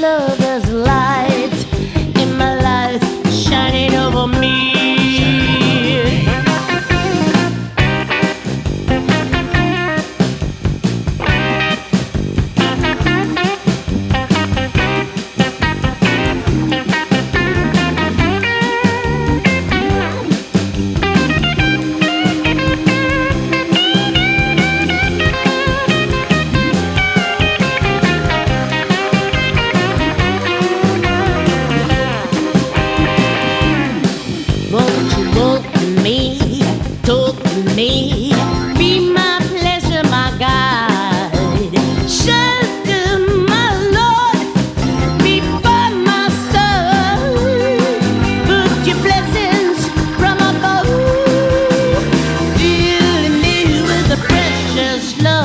love as light in my life shining over me. Won't you walk with me, talk with me, be my pleasure, my guide, shelter, my Lord, be by my side, put your blessings from above, fill me with the precious love.